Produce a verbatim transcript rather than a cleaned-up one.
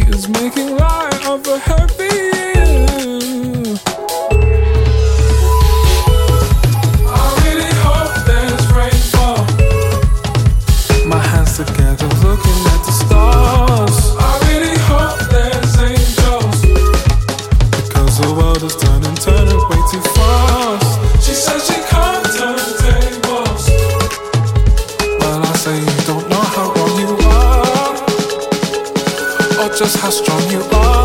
is making light of a heavy you. I really hope there's rainfall. My hands together looking at the stars. I really hope there's angels, because the world is turning, turning way too fast. She says she can't turn tables. Well, I say you don't know how wrong you are, or just how strong you are.